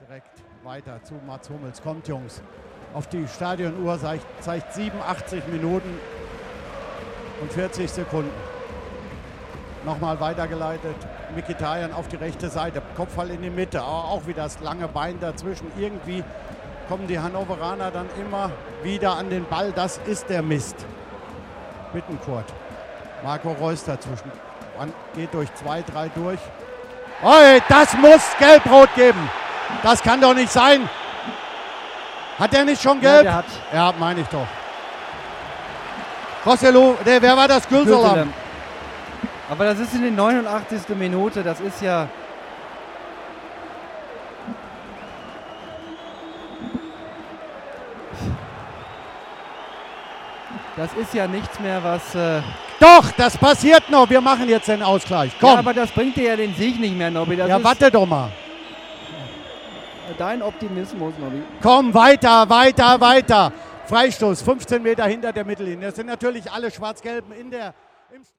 Direkt weiter zu Mats Hummels. Kommt, Jungs. Auf die Stadionuhr zeigt 87 Minuten und 40 Sekunden. Nochmal weitergeleitet. Mkhitaryan auf die rechte Seite. Kopfball in die Mitte. Auch wieder das lange Bein dazwischen. Irgendwie kommen die Hannoveraner dann immer wieder an den Ball. Das ist der Mist. Bittencourt. Marco Reus dazwischen. Man geht durch 2-3 durch. Oi, das muss Gelb-Rot geben. Das kann doch nicht sein. Hat der nicht schon gelb? Ja, der hat. Ja, meine ich doch. Rosselu, wer war das? Gülselam. Aber das ist in der 89. Minute. Das ist ja... Das ist ja nichts mehr, was... Doch, das passiert noch. Wir machen jetzt den Ausgleich. Komm. Ja, aber das bringt dir ja den Sieg nicht mehr, Nobby. Das ja, ist warte doch mal. dein Optimismus, Nobby. Komm, weiter, weiter, weiter. Freistoß, 15 Meter hinter der Mittellinie. Das sind natürlich alle Schwarz-Gelben im